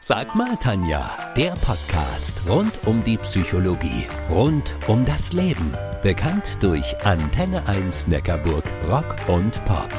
Sag mal, Tanja, der Podcast rund um die Psychologie, rund um das Leben. Bekannt durch Antenne 1 Neckarburg Rock und Pop.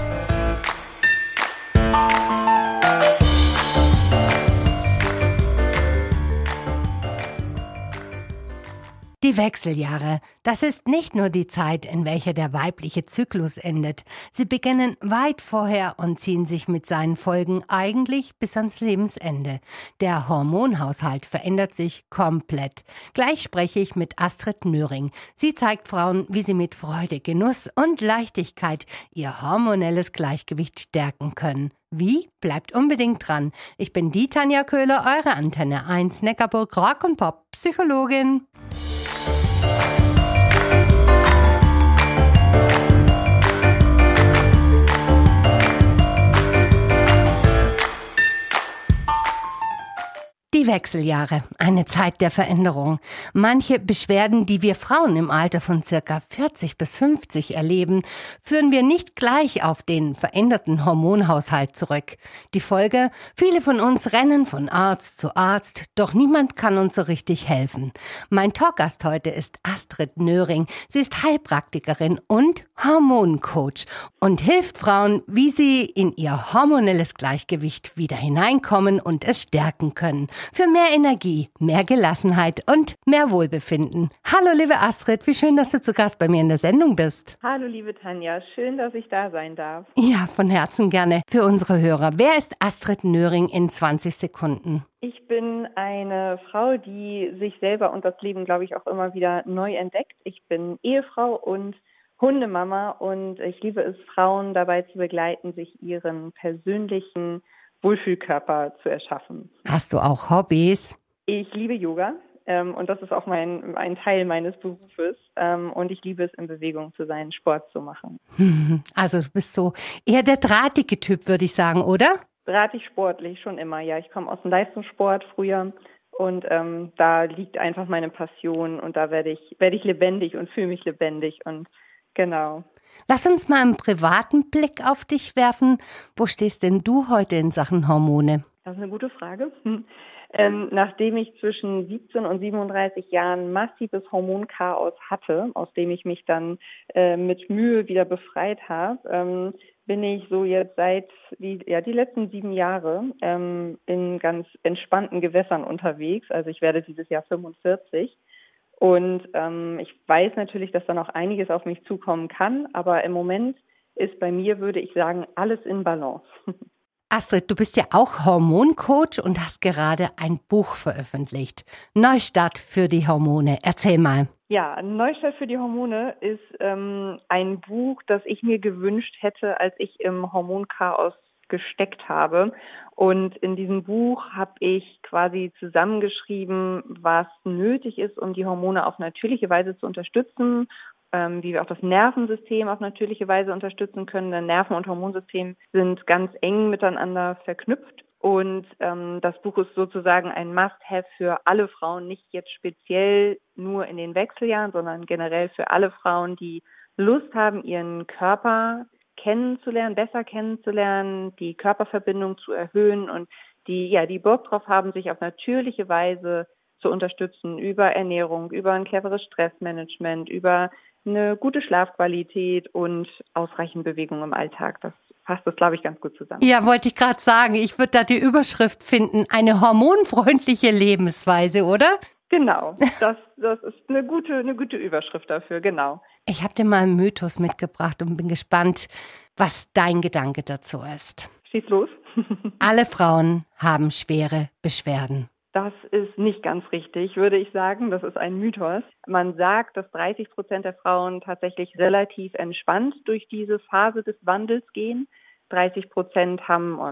Die Wechseljahre, das ist nicht nur die Zeit, in welcher der weibliche Zyklus endet. Sie beginnen weit vorher und ziehen sich mit seinen Folgen eigentlich bis ans Lebensende. Der Hormonhaushalt verändert sich komplett. Gleich spreche ich mit Astrid Nöring. Sie zeigt Frauen, wie sie mit Freude, Genuss und Leichtigkeit ihr hormonelles Gleichgewicht stärken können. Wie? Bleibt unbedingt dran. Ich bin die Tanja Köhler, eure Antenne 1 Neckarburg Rock und Pop Psychologin. Die Wechseljahre, eine Zeit der Veränderung. Manche Beschwerden, die wir Frauen im Alter von circa 40 bis 50 erleben, führen wir nicht gleich auf den veränderten Hormonhaushalt zurück. Die Folge? Viele von uns rennen von Arzt zu Arzt, doch niemand kann uns so richtig helfen. Mein Talkgast heute ist Astrid Nöring. Sie ist Heilpraktikerin und Hormoncoach und hilft Frauen, wie sie in ihr hormonelles Gleichgewicht wieder hineinkommen und es stärken können. Für mehr Energie, mehr Gelassenheit und mehr Wohlbefinden. Hallo liebe Astrid, wie schön, dass du zu Gast bei mir in der Sendung bist. Hallo liebe Tanja, schön, dass ich da sein darf. Ja, von Herzen gerne. Für unsere Hörer, wer ist Astrid Nöring in 20 Sekunden? Ich bin eine Frau, die sich selber und das Leben, glaube ich, auch immer wieder neu entdeckt. Ich bin Ehefrau und Hundemama und ich liebe es, Frauen dabei zu begleiten, sich ihren persönlichen Wohlfühlkörper zu erschaffen. Hast du auch Hobbys? Ich liebe Yoga und das ist auch ein Teil meines Berufes und ich liebe es, in Bewegung zu sein, Sport zu machen. Also du bist so eher der drahtige Typ, würde ich sagen, oder? Drahtig sportlich, schon immer, ja. Ich komme aus dem Leistungssport früher und da liegt einfach meine Passion und da werde ich lebendig und fühle mich lebendig und genau. Lass uns mal einen privaten Blick auf dich werfen. Wo stehst denn du heute in Sachen Hormone? Das ist eine gute Frage. Nachdem ich zwischen 17 und 37 Jahren massives Hormonchaos hatte, aus dem ich mich dann mit Mühe wieder befreit habe, bin ich so jetzt seit die letzten 7 Jahre in ganz entspannten Gewässern unterwegs. Also ich werde dieses Jahr 45. Und ich weiß natürlich, dass da noch einiges auf mich zukommen kann, aber im Moment ist bei mir, würde ich sagen, alles in Balance. Astrid, du bist ja auch Hormoncoach und hast gerade ein Buch veröffentlicht. Neustart für die Hormone. Erzähl mal. Ja, Neustart für die Hormone ist ein Buch, das ich mir gewünscht hätte, als ich im Hormonchaos gesteckt habe. Und in diesem Buch habe ich quasi zusammengeschrieben, was nötig ist, um die Hormone auf natürliche Weise zu unterstützen, wie wir auch das Nervensystem auf natürliche Weise unterstützen können. Denn Nerven- und Hormonsystem sind ganz eng miteinander verknüpft. Und das Buch ist sozusagen ein Must-have für alle Frauen, nicht jetzt speziell nur in den Wechseljahren, sondern generell für alle Frauen, die Lust haben, ihren Körper besser kennenzulernen, die Körperverbindung zu erhöhen und die Bock drauf haben, sich auf natürliche Weise zu unterstützen über Ernährung, über ein cleveres Stressmanagement, über eine gute Schlafqualität und ausreichend Bewegung im Alltag. Das fasst das, glaube ich, ganz gut zusammen. Ja, wollte ich gerade sagen. Ich würde da die Überschrift finden, eine hormonfreundliche Lebensweise, oder? Genau, das ist eine gute Überschrift dafür, genau. Ich habe dir mal einen Mythos mitgebracht und bin gespannt, was dein Gedanke dazu ist. Schieß los. Alle Frauen haben schwere Beschwerden. Das ist nicht ganz richtig, würde ich sagen. Das ist ein Mythos. Man sagt, dass 30% der Frauen tatsächlich relativ entspannt durch diese Phase des Wandels gehen. 33%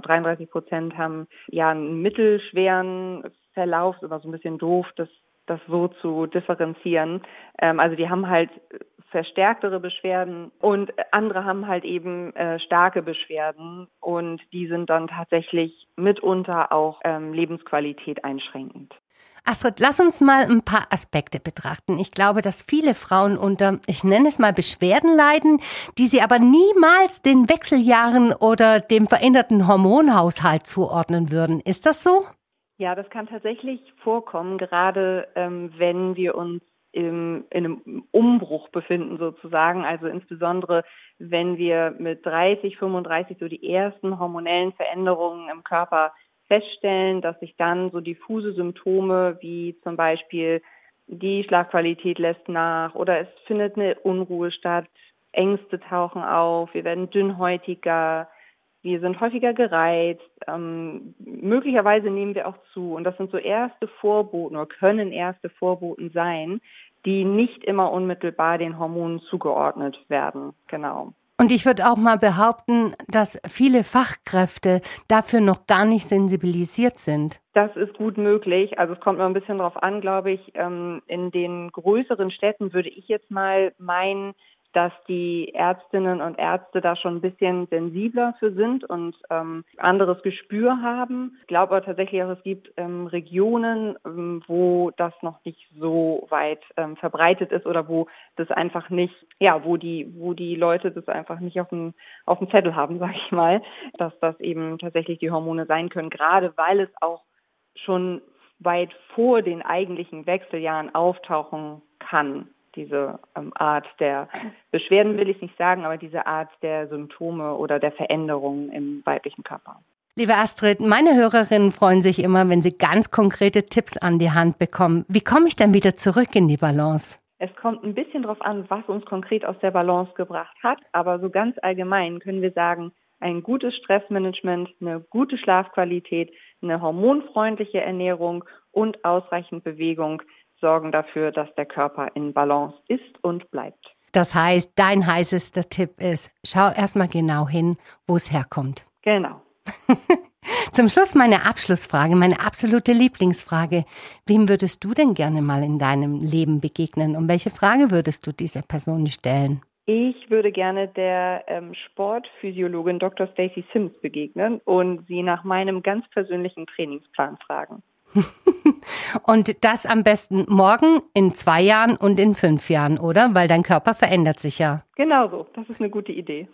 haben ja einen mittelschweren Verlauf, immer so ein bisschen doof, das so zu differenzieren. Also die haben halt verstärktere Beschwerden und andere haben halt eben starke Beschwerden und die sind dann tatsächlich mitunter auch Lebensqualität einschränkend. Astrid, lass uns mal ein paar Aspekte betrachten. Ich glaube, dass viele Frauen unter, ich nenne es mal Beschwerden leiden, die sie aber niemals den Wechseljahren oder dem veränderten Hormonhaushalt zuordnen würden. Ist das so? Ja, das kann tatsächlich vorkommen, gerade wenn wir uns in einem Umbruch befinden sozusagen, also insbesondere wenn wir mit 30, 35 so die ersten hormonellen Veränderungen im Körper feststellen, dass sich dann so diffuse Symptome wie zum Beispiel die Schlafqualität lässt nach oder es findet eine Unruhe statt, Ängste tauchen auf, wir werden dünnhäutiger, wir sind häufiger gereizt, möglicherweise nehmen wir auch zu. Und das sind so erste Vorboten oder können erste Vorboten sein, die nicht immer unmittelbar den Hormonen zugeordnet werden. Genau. Und ich würde auch mal behaupten, dass viele Fachkräfte dafür noch gar nicht sensibilisiert sind. Das ist gut möglich. Also es kommt noch ein bisschen drauf an, glaube ich. In den größeren Städten würde ich jetzt mal meinen, dass die Ärztinnen und Ärzte da schon ein bisschen sensibler für sind und anderes Gespür haben. Ich glaube aber tatsächlich auch, es gibt Regionen, wo das noch nicht so weit verbreitet ist oder wo das einfach nicht, wo die Leute das einfach nicht auf dem Zettel haben, sage ich mal, dass das eben tatsächlich die Hormone sein können, gerade weil es auch schon weit vor den eigentlichen Wechseljahren auftauchen kann. Diese Art der Beschwerden will ich nicht sagen, aber diese Art der Symptome oder der Veränderungen im weiblichen Körper. Liebe Astrid, meine Hörerinnen freuen sich immer, wenn sie ganz konkrete Tipps an die Hand bekommen. Wie komme ich dann wieder zurück in die Balance? Es kommt ein bisschen drauf an, was uns konkret aus der Balance gebracht hat, aber so ganz allgemein können wir sagen, ein gutes Stressmanagement, eine gute Schlafqualität, eine hormonfreundliche Ernährung und ausreichend Bewegung sorgen dafür, dass der Körper in Balance ist und bleibt. Das heißt, dein heißester Tipp ist, schau erstmal genau hin, wo es herkommt. Genau. Zum Schluss meine Abschlussfrage, meine absolute Lieblingsfrage. Wem würdest du denn gerne mal in deinem Leben begegnen und welche Frage würdest du dieser Person stellen? Ich würde gerne der Sportphysiologin Dr. Stacey Sims begegnen und sie nach meinem ganz persönlichen Trainingsplan fragen. Und das am besten morgen, in 2 Jahren und in 5 Jahren, oder? Weil dein Körper verändert sich ja. Genau so, das ist eine gute Idee.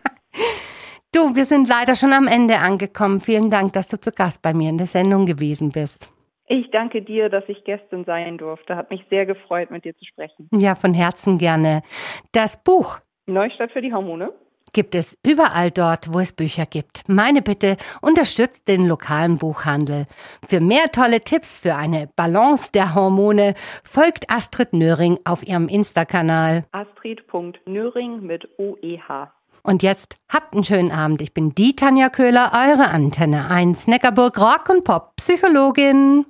Du, wir sind leider schon am Ende angekommen. Vielen Dank, dass du zu Gast bei mir in der Sendung gewesen bist. Ich danke dir, dass ich Gästin sein durfte. Hat mich sehr gefreut, mit dir zu sprechen. Ja, von Herzen gerne. Das Buch Neustart für die Hormone gibt es überall dort, wo es Bücher gibt. Meine Bitte, unterstützt den lokalen Buchhandel. Für mehr tolle Tipps für eine Balance der Hormone folgt Astrid Nöring auf ihrem Insta-Kanal. Astrid.Nöring mit OEH. Und jetzt habt einen schönen Abend. Ich bin die Tanja Köhler, eure Antenne 1 Neckarburg Rock- und Pop-Psychologin.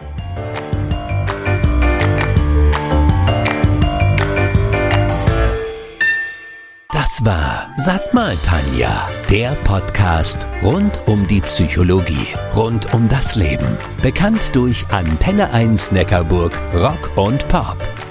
Das war Sag mal, Tanja, der Podcast rund um die Psychologie, rund um das Leben. Bekannt durch Antenne 1 Neckarburg Rock und Pop.